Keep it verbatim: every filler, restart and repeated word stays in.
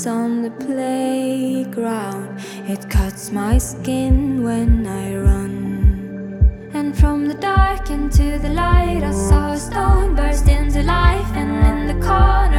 ice on the playground. It cuts my skin when I run. And from the dark into the light, I saw a stone burst into life. And in the corner